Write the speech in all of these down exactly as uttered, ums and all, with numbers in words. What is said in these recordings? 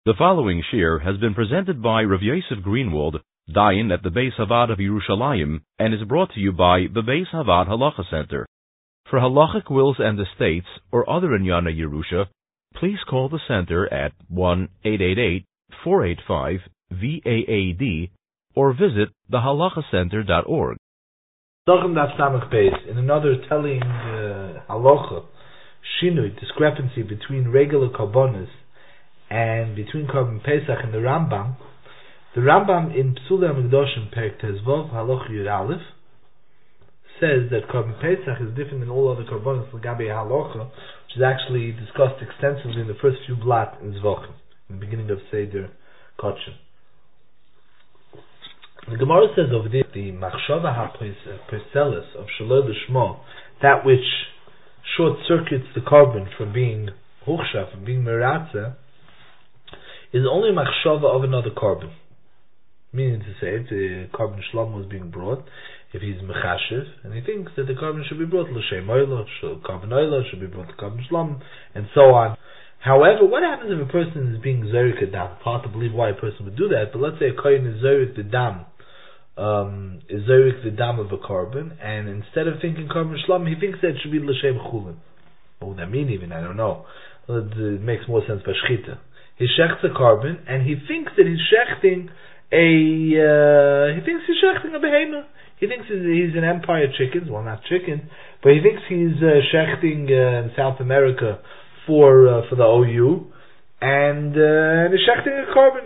The following shir has been presented by Rav Yosef Greenwald, Dayan at the Beis Havad of Yerushalayim, and is brought to you by the Beis Havad Halacha Center. For halachic wills and estates or other Inyana Yerusha, please call the center at one eight eight eight, four eight five, V A A D or visit the halacha center dot org. In another telling uh, halacha, shinui, discrepancy between regular karbonis and between Korban Pesach and the Rambam, the Rambam in Psula Mikdoshim Perek Tezvov Halacha Yud Aleph says that Korban Pesach is different than all other karbonis l'gabe halacha, which is actually discussed extensively in the first few blat in Zvachim, in the beginning of Seder Kodshin. The Gemara says over there, the Machshava HaPerselis of Shaloi L'Shmo, that which short circuits the carbon from being Huchsha, from being Meratza, is only Machshava of another carbon. Meaning to say, if the carbon Shlom was being brought, if he's Mechashiv, and he thinks that the carbon should be brought L'Shem Oila, carbon Oila should be brought to carbon Shlom, and so on. However, what happens if a person is being Zerik a Dam? Hard to believe why a person would do that, but let's say a Kohen is Zerik the Dam, um, is Zerik the Dam of a carbon, and instead of thinking carbon Shlom, he thinks that it should be L'Shem Chulin. What would that mean even? I don't know. It makes more sense by Shchita. He shechts a carbon, and he thinks that he's shechting a, uh, he thinks he's shechting a behemoth. He thinks he's, he's an empire of chickens, well not chickens, but he thinks he's uh, shechting uh, in South America for uh, for the O U, and, uh, and he's shechting a carbon.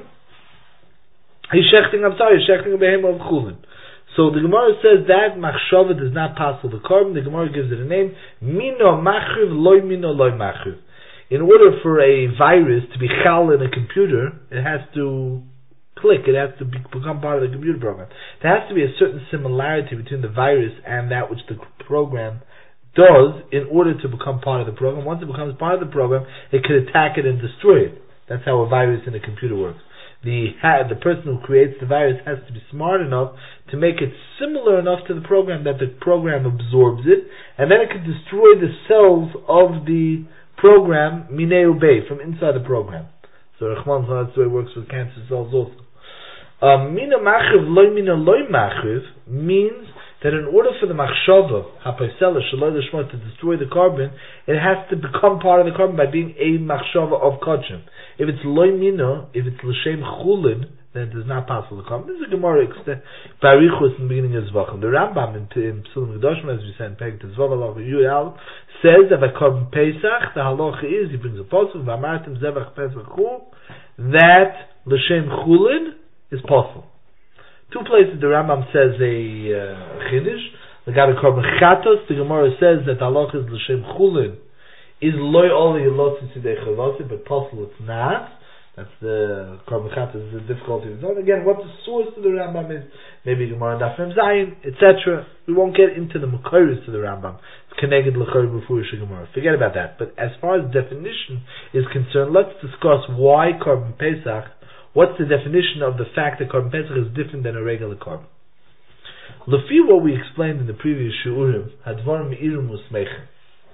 He's shechting, I'm sorry, he's shechting a behemoth of chulin. So the Gemara says that machshava does not pass the carbon. The Gemara gives it a name, mino machriv loy mino loy machriv. In order for a virus to be chal in a computer, it has to click, it has to be, become part of the computer program. There has to be a certain similarity between the virus and that which the program does in order to become part of the program. Once it becomes part of the program, it can attack it and destroy it. That's how a virus in a computer works. The, the person who creates the virus has to be smart enough to make it similar enough to the program that the program absorbs it, and then it can destroy the cells of the program, mineu bay, from inside the program. So Rachman, that's the way it works with cancer cells also. Mina machiv loy mina loy machiv means that in order for the machshava, hapaisela, shaloi l'shmo, to destroy the carbon, it has to become part of the carbon by being a machshava of kodshim. If it's loy mina, if it's l'shem chulin, then it does not pass for the carbon. This is a Gemara Barichus in the beginning of Zvachim. The Rambam in, in Psulim Mikdoshim, as we said in Perek Tezvav Halacha Yud Aleph, says that by Korban Pesach, the halacha is, he brings a posuk, v'amartem zevach Pesach hu, that l'shem chulin is possible. Two places the Rambam says a uh, chiddush. The Gabi Korban Chatos, the Gemara says that the halacha is l'shem chulin is loy oli yilotzi tzidei chavasi, but possible it's not. That's the Korban Chatos is the difficulty of it. Again, what the source to the Rambam is, maybe Gemara Daf Mem Zayin, et cetera. We won't get into the Makoros to the Rambam. It's Keneged L'Chor B'Furish Gemara. Forget about that. But as far as definition is concerned, let's discuss why Korban Pesach. What's the definition of the fact that Korban Pesach is different than a regular carbon? Lefi, what we explained in the previous Shu'urim, Hadvar Me'irim Usmeichen.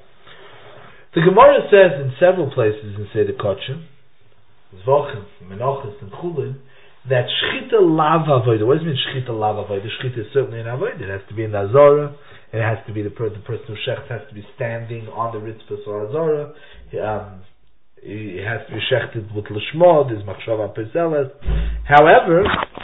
The Gemara says in several places in Seder Kodshin, Zvachim, Menachos, and Chulin, that Shchita lav avodah. What does it mean Shchita lav avodah? Shchita is certainly an avodah. It has to be in the Azara. It has to be the, per- the person who shechts has to be standing on the Ritzpah or Azara. Um, it has to be shechted with Lishma. There's Machshava Perseles. However,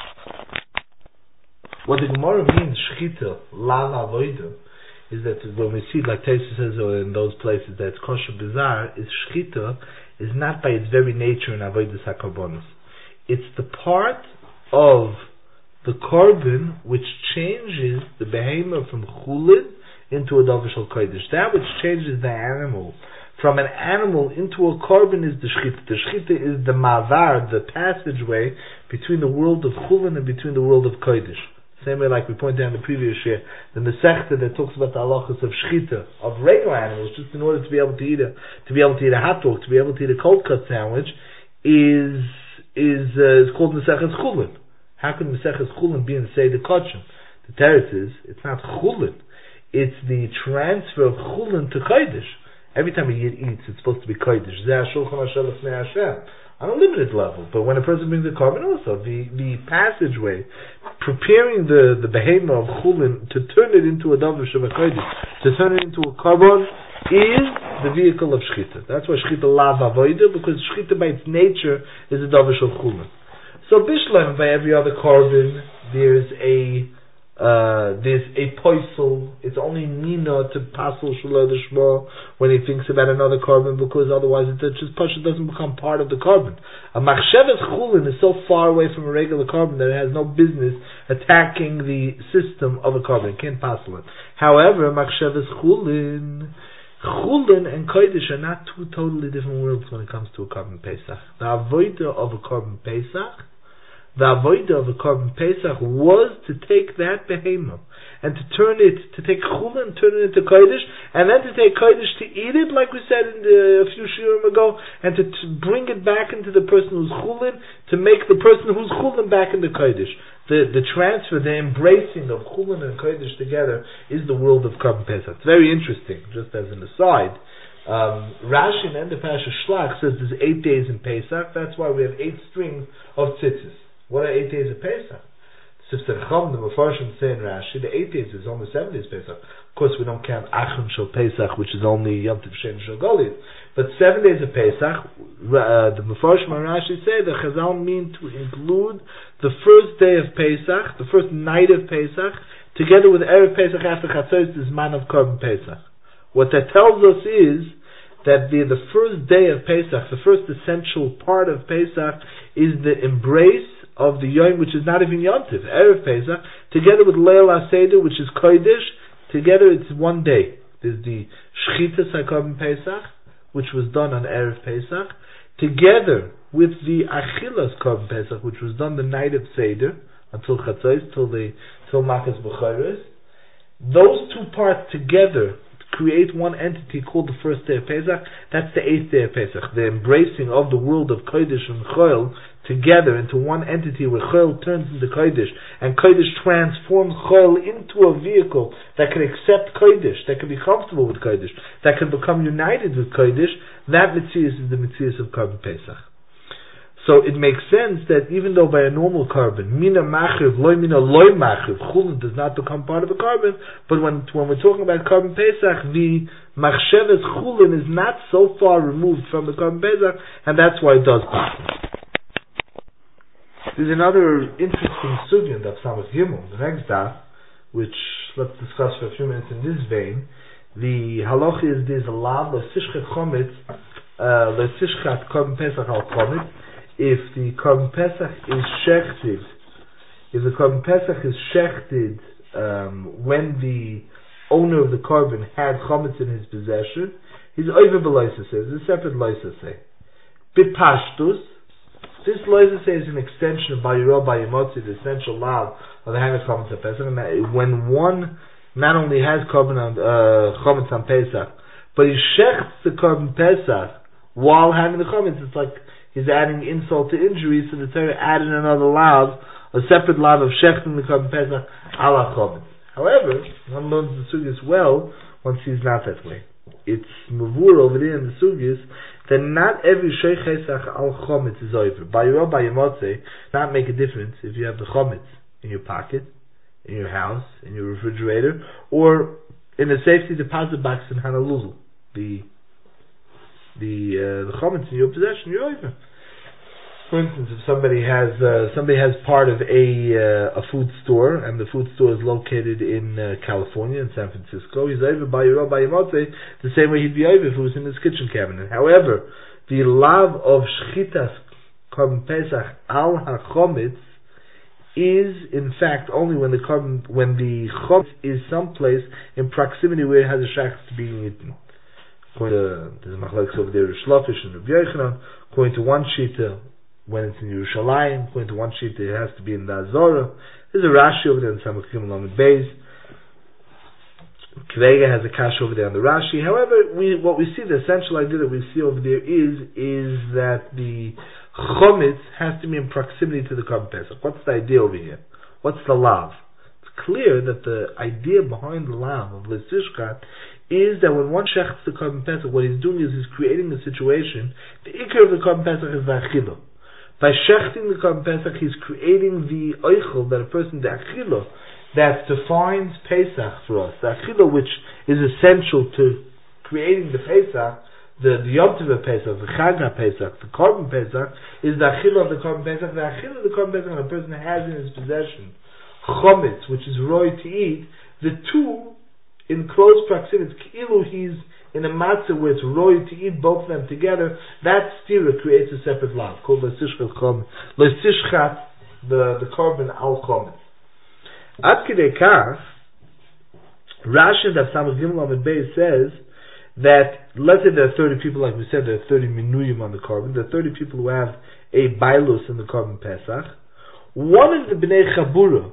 what the Gemara means Shchita lav avodah is that when we see, like Taisa says in those places, that it's kosher bizarre, is Shchita is not by its very nature an avodas hakarbonos. It's the part of the carbon which changes the behemoth from chulin into a davashal kodesh. That which changes the animal from an animal into a carbon is the shchita. The shchita is the mavar, the passageway between the world of chulin and between the world of kodesh. Same way, like we pointed out in the previous year, the Masechta that talks about the halachas of shchita of regular animals, just in order to be able to eat a to be able to eat a hot dog, to be able to eat a cold cut sandwich, is is uh, is called Maseches Chulin. How can Maseches Chulin be in Seder Kodshin? The teretz is it's not Chulin, it's the transfer of Chulin to Kodesh. Every time a Yid eats, it's supposed to be Kodesh. Zeh Shulchan Hashem Lefnei Hashem. on a limited level. But when a person brings the carbon, also the, the passageway, preparing the, the behemoth of chulin to turn it into a davar shavakodesh, to turn it into a carbon, is the vehicle of shchita. That's why shchita lav avoida, because shchita by its nature is a davar shel chulin. So bishlam, by every other carbon, there's a Uh, there's a poisel. It's only nina to pasel shelo d'shmo when he thinks about another carbon, because otherwise it just pasha doesn't become part of the carbon. A machsheves chulin is so far away from a regular carbon that it has no business attacking the system of a carbon. It can't pasel it. However, machsheves chulin, chulin and kodesh are not two totally different worlds when it comes to a carbon pesach. The avodah of a carbon pesach, the avodah of a carbon pesach, was to take that behemoth and to turn it, to take chulin and turn it into kodesh, and then to take kodesh to eat it, like we said in the, a few shiurim ago, and to, to bring it back into the person who's chulin, to make the person who's chulin back into kodesh. The the transfer, the embracing of chulin and kodesh together is the world of carbon pesach. It's very interesting. Just as an aside, um, Rashi in the end of Parashat Shlach says there's eight days in Pesach. That's why we have eight strings of tzitzis. What are eight days of Pesach? Sifter Chom, the Mefarshim say in Rashi, the eight days is only seven days Pesach. Of course, we don't count Achim Shel Pesach, which is only Yom Tov Shem Shel Goliath. But seven days of Pesach, uh, the Mefarshim and Rashi say the Chazal mean to include the first day of Pesach, the first night of Pesach, together with Erev Pesach after Chatzos, is man of Korban Pesach. What that tells us is that the, the first day of Pesach, the first essential part of Pesach, is the embrace of the Yom, which is not even Yom Tov, Erev Pesach, together with Leil HaSeder, which is Kodesh. Together it's one day. There's the Shchitas HaKorban Pesach, which was done on Erev Pesach, together with the Achilas Korban Pesach, which was done the night of Seder, until Chatzos, till the till Makas B'Choros. Those two parts together create one entity called the first day of Pesach. That's the eighth day of Pesach, the embracing of the world of Kodesh and Chol together into one entity, where Chol turns into Kodesh, and Kodesh transforms Chol into a vehicle that can accept Kodesh, that can be comfortable with Kodesh, that can become united with Kodesh. That Metzias is the Metzias of Korban Pesach. So it makes sense that even though by a normal carbon, mina machiv, loy mina loy machiv, chulin does not become part of a carbon, but when when we're talking about Korban Pesach, the machsheves chulin is not so far removed from the Korban Pesach, and that's why it does pass. There's another interesting sugya in Daf Samach Gimel, the next daf, which let's discuss for a few minutes in this vein. The halacha is this: lav lesishchat chometz, lesishchat Korban Pesach al chometz. If the Korban Pesach is shechted, if the Korban Pesach is shechted um, when the owner of the carbon had chometz in his possession, he's over b'loisase. It's a separate loisase. B'pashtus, this loisase is an extension of Bayiro Bayimotzi, the essential law of the hand of chometz on Pesach. When one not only has carbon on uh, chometz on Pesach, but he shechts the Korban Pesach while having the chometz, it's like he's adding insult to injury, so the Torah added another lav, a separate lav of shechting the Korban Pesach ala chometz. However, one learns the sugis well one sees not that way. It's mavur over there in the sugis that not every sheich Pesach al chometz is over. By your by your not make a difference if you have the chometz in your pocket, in your house, in your refrigerator, or in a safety deposit box in Honolulu. The the uh, the chometz in your possession, you're over. For instance, if somebody has uh, somebody has part of a uh, a food store, and the food store is located in uh, California, in San Francisco, he's over by your by Yemotze the same way he'd be over if it was in his kitchen cabinet. However, the lav of shchitas Korban Pesach al hachometz is in fact only when the carbon, when the chometz is someplace in proximity where it has a shach to being eaten. According to there's a machlokes over there, Shlofish and Rabbi Yochanan. According to one shita, when it's in Yerushalayim, according to one shita, it has to be in the Azorah. There's a Rashi over there in Samach Gimel Lamed Beis. Kvega has a kash over there on the Rashi. However, we what we see, the essential idea that we see over there is is that the chometz has to be in proximity to the Korban Pesach. What's the idea over here? What's the lav? It's clear that the idea behind the lav of Lesishkat is that when one shechts the Korban Pesach, what he's doing is he's creating a situation. The ikar of the Korban Pesach is the achila. By shechting the Korban Pesach, he's creating the oichel, that a person, the achila, that defines Pesach for us. The achila which is essential to creating the Pesach, the, the Yom Tov Pesach, the Chag Pesach, the Korban Pesach, is the achila of the Korban Pesach. The achila of the Korban Pesach, when a person has in his possession chometz, which is roy to eat, the two in close proximity, ki'ilu he's in a matzah where it's roy to eat both of them together, that stira creates a separate law called L'sishchat Chometz. L'sishchat, the, the Korban al Chometz. Ad Kedei Kach, Rashi Daf Samach Gimel Amud Beis says that, let's say there are thirty people, like we said, there are thirty minuyim on the Korban, there are thirty people who have a bailus in the Korban Pesach. One of the Bnei Chabura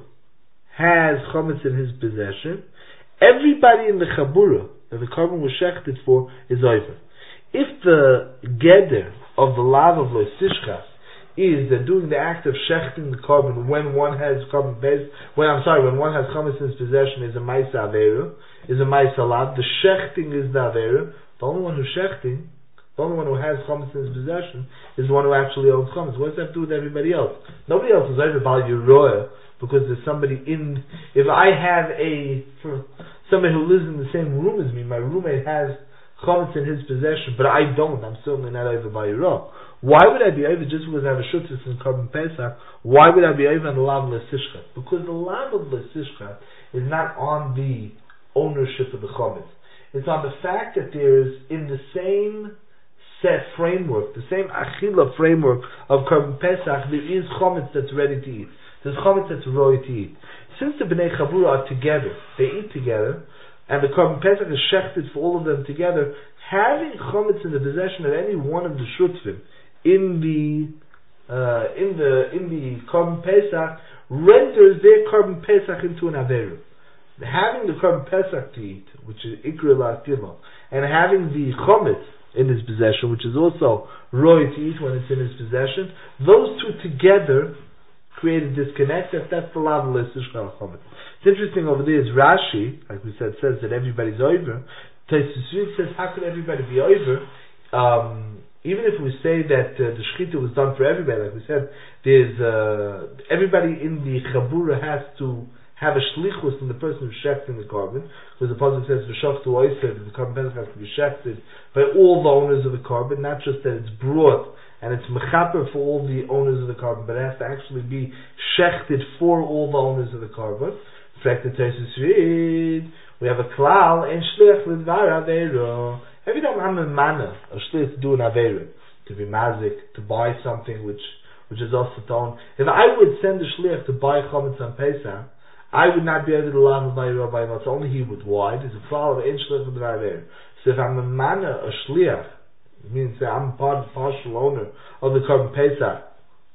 has chometz in his possession. Everybody in the Chabura that the Korban was shechted for is over. If the geder of the lav of Lo Sishchas is that doing the act of shechting the Korban when one has Korban base, when I'm sorry, when one has chometz in his possession is a Maisa Averu, is a Maisa Lav. The shechting is the Averu. The only one who's shechting, the only one who has chometz in his possession is the one who actually owns chometz. What does that do with everybody else? Nobody else is over Bal Yeroah because there's somebody in. If I have a for somebody who lives in the same room as me, my roommate has chometz in his possession, but I don't. I'm certainly not over Bal Yeroah. Why would I be over just because I have a shutzus in Korban Pesach? Why would I be over on the lav l'sishchat? Because the lav of l'sishchat is not on the ownership of the chometz. It's on the fact that there is in the same set framework, the same achila framework of Korban Pesach, there is chometz that's ready to eat. There's chometz that's ready to eat. Since the Bnei Chabura are together, they eat together, and the Korban Pesach is shechted for all of them together, having chometz in the possession of any one of the shutvim in the uh, in the in the Korban Pesach renders their Korban Pesach into an averu. Having the Korban Pesach to eat, which is ikra la'atila, and having the chometz in his possession, which is also roy to eat when it's in his possession, those two together create a disconnect. That, that's the lav l'sishchal chometz. It's interesting over there is Rashi, like we said, says that everybody's over. Tosfos says, how could everybody be over? Um, even if we say that uh, the shechita was done for everybody, like we said, there's uh, everybody in the chabura has to have a shlichus in the person who's shechting the Korban, because the pasuk says v'shachtu oiser, that the Korban Pesach has to be shechted by all the owners of the Korban, not just that it's brought and it's mechaper for all the owners of the Korban, but it has to actually be shechted for all the owners of the Korban. We have a klal and shlich l'dvar aveiro. Every time I'm a mana, a shlich to do an aveiro, to be mazik, to buy something which which is also tone. If I would send a shlich to buy chometz on Pesach, I would not be able to lav of my rabbi. It's only he would. Why? There's a klal of ein shlich l'dvar aveiro. So if I'm a mana, a shlich, it means that I'm part of partial owner of the Korban Pesach,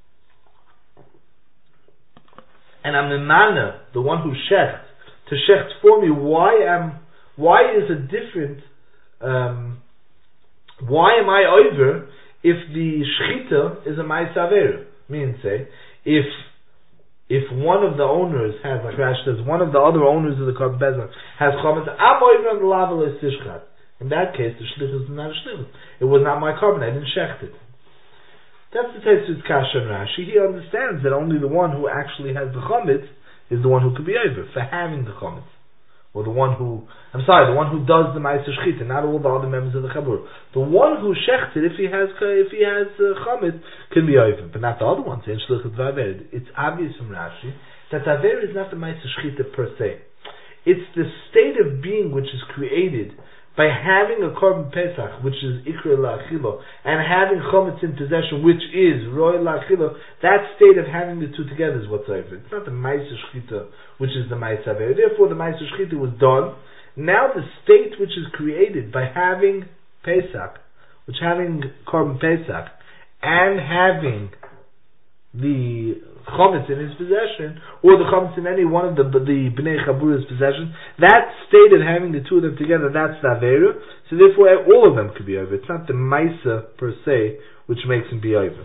and I'm the mana, the one who shecht, to shecht for me. Why am? Why is it different? Um, why am I over if the shechita is a ma'aseh aveira? Meaning, say, if if one of the owners has, like Rashi says, one of the other owners of the Korban Pesach has chometz, I'm over on the lav l'sishchat. In that case, the shlichus is not a shlichus. It was not my korban. I didn't shecht it. That's the Tosfos Kasha and Rashi. He understands that only the one who actually has the chometz is the one who could be over for having the chometz, or the one who, I'm sorry, the one who does the ma'aseh shechita, not all the other members of the chabur. The one who shechts it, if he has if he has uh, chometz, can be over, but not the other ones. It's obvious from Rashi that aver is not the ma'aseh shechita per se. It's the state of being which is created by having a Korban Pesach, which is ikra la'achilo, and having chometz in possession, which is roy la'achilo. That state of having the two together is what's over. It's not the ma'aseh shechita, which is the ma'aseh aveira. Therefore, the ma'aseh shechita was done. Now, the state which is created by having Pesach, which having Korban Pesach, and having the chometz in his possession, or the chometz in any one of the the Bnei Chabura's possession, that state of having the two of them together, that's the Aveira. So therefore, all of them could be over. It's not the Maisa per se which makes him be over.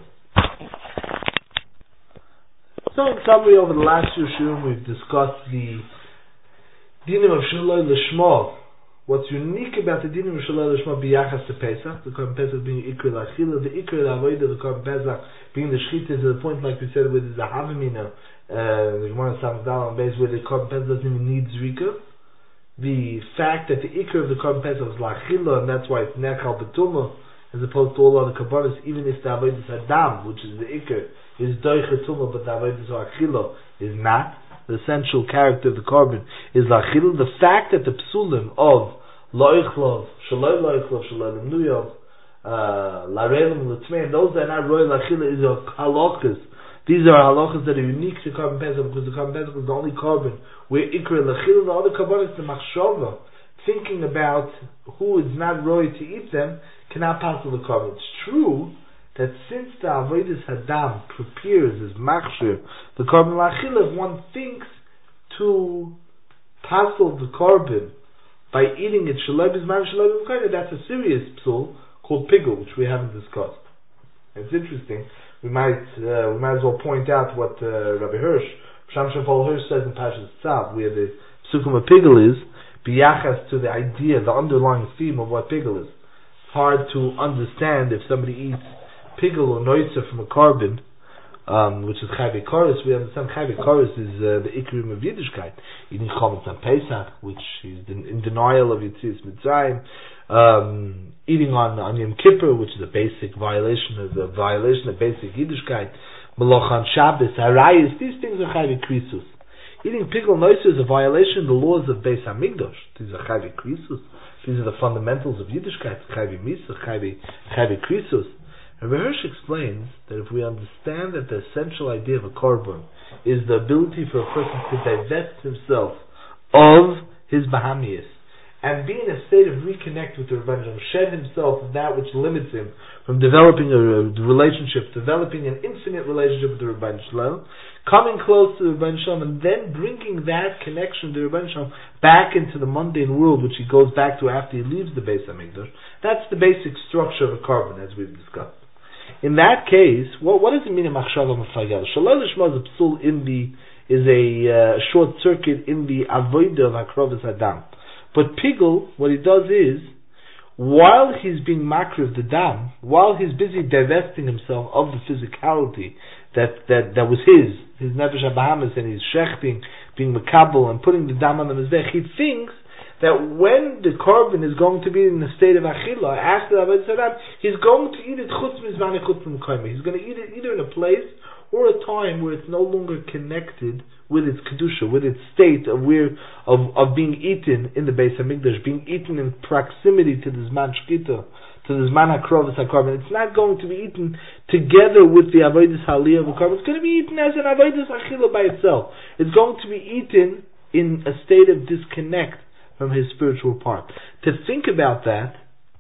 So in summary, over the last few shurim, we've discussed the dinim of Shaloi Lishmo, what's unique about the dinim of Shalom Lishma biyachas to Pesach, the Korban Pesach being Iker L'Achila, the Iker L'Avodah, the Korban Pesach being the Shechita to the point, like we said, with the Havamina, uh, the Gemara Samach Daled on base where the Korban Pesach doesn't even need Zrika. The fact that the Iker of the Korban Pesach is L'Achila, and that's why it's Nechal B'Tumah, as opposed to all other Kabbalas, even if the Avodah Hadam, which is the Iker, is Doicha Tumah, but the Avodah Achila is not. The essential character of the Korban is L'Achila. The fact that the Psulim of Loichlov, Shalom Loichlov, Shalom Nuyov, Larelim L'Tmeim, those that are not Roy L'Achila is of halachas. These are halachas that are unique to Korban Pesach, because the Korban Pesach is the only Korban where Iker L'Achila, the other Kabbalas, the Machshava, thinking about who is not Roy to eat them, cannot pass the Korban. It's true that since the Avodas Hadam prepares as Machshir, the Korban L'Achila, if one thinks to passel the Korban by eating it, Shalom Bisman, Shalom Bisman, that's a serious psul called Pigul, which we haven't discussed. It's interesting. We might uh, we might as well point out what uh, Rabbi Hirsch, Sham Shafal Hirsch says in Pashas Tzav, where the Psukim of Pigul is, biyachas to the idea, the underlying theme of what Pigul is. It's hard to understand if somebody eats Pigul or Noitza from a Korban, um, which is Chayvei Koros. We understand Chayvei Koros is uh, the Ikrim of Yiddishkeit. Eating Chometz on Pesach, which is in denial of Yetzias Mitzrayim. Um, eating on, on Yom Kippur, which is a basic violation of the violation of basic Yiddishkeit. Meloch on Shabbos, Harayis, these things are Chayvei Krisus. Eating Pigul Noitza is a violation of the laws of Beis HaMikdash. These are Chayvei Krisus. These are the fundamentals of Yiddishkeit. Chayvei Misa, Chayvei Krisus. Rabbi Hirsch explains that if we understand that the essential idea of a korban is the ability for a person to divest himself of his bahamias and be in a state of reconnect with the Rebbeinu Shalom, shed himself of that which limits him from developing a, a relationship, developing an infinite relationship with the Rebbeinu Shalom, coming close to the Rebbeinu Shalom, and then bringing that connection to the Rebbeinu Shalom back into the mundane world, which he goes back to after he leaves the Beis HaMikdash. That's the basic structure of a korban, as we've discussed. In that case, what, what does it mean in Machshava Mefagel? Shalom Lishma is a psul in the is a uh, short circuit in the avodah of Hakrovas Adam. But Pigul, what he does is, while he's being makriv the dam, while he's busy divesting himself of the physicality that that, that was his, his nefesh habahamis, and he's shechting, being makabel, and putting the dam on the mizbech, he thinks that when the korban is going to be in the state of achila, after the avodah sadam, he's going to eat it chutz mizman chutz m'koyme. He's going to eat it either in a place or a time where it's no longer connected with its kedusha, with its state of where of, of being eaten in the Beis HaMikdash, being eaten in proximity to the zman shkita, to the zman hakrovas hakorban. It's not going to be eaten together with the avodas haliyah of the korban. It's going to be eaten as an avodas achila by itself. It's going to be eaten in a state of disconnect from his spiritual part. To think about that,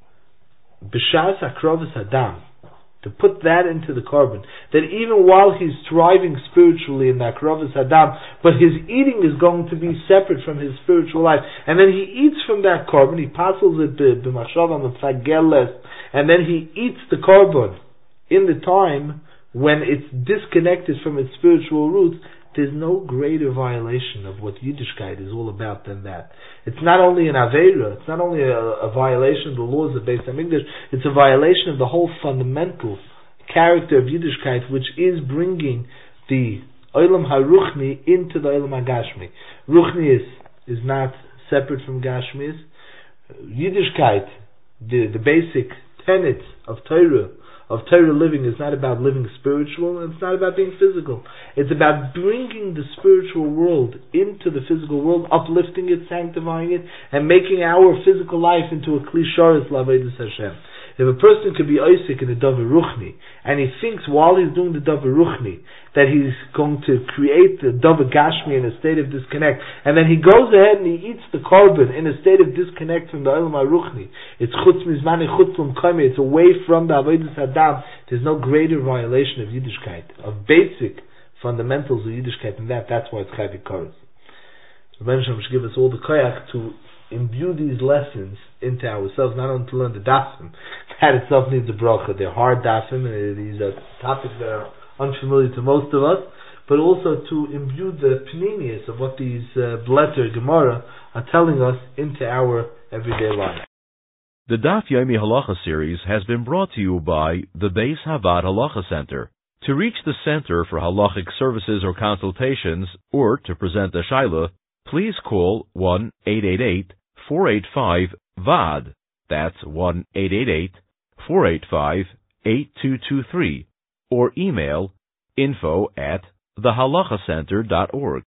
b'shas hakrovas adam, to put that into the korban, that even while he's thriving spiritually in that hakrovas adam, but his eating is going to be separate from his spiritual life, and then he eats from that korban, he passes it b'machshava mefageles, and then he eats the korban in the time when it's disconnected from its spiritual roots. There's no greater violation of what Yiddishkeit is all about than that. It's not only an Aveira, it's not only a, a violation of the laws of Beis HaMikdash, it's a violation of the whole fundamental character of Yiddishkeit, which is bringing the Olam HaRuchni into the Olam HaGashmi. Ruchni is, is not separate from Gashmis. Yiddishkeit, the, the basic tenets of Torah, of Torah living, is not about living spiritual, and it's not about being physical. It's about bringing the spiritual world into the physical world, uplifting it, sanctifying it, and making our physical life into a klisharis l'avodas Hashem. If a person could be oisik in the davar ruchni, and he thinks while he's doing the davar ruchni that he's going to create the davar gashmi in a state of disconnect, and then he goes ahead and he eats the korban in a state of disconnect from the olam haruchni, it's chutz mizmani chutz l'mkoyme, it's away from the avodas hadam. There's no greater violation of Yiddishkeit, of basic fundamentals of Yiddishkeit than that. That's why it's chayvei koros. The Rebbeinu Shalom should give us all the koyach to imbue these lessons into ourselves, not only to learn the dafim. That itself needs a bracha. They're hard dafim, and these are topics that are unfamiliar to most of us, but also to imbue the pneumius of what these uh, Blätter Gemara are telling us into our everyday life. The Daf Yomi Halacha series has been brought to you by the Beis Havad Halacha Center. To reach the Center for Halachic Services or Consultations, or to present a Shaila, please call one eight eight eight, four eight five, V A D. That's one eight eight eight, four eight five, eight two two three, or email info at the halacha center dot org.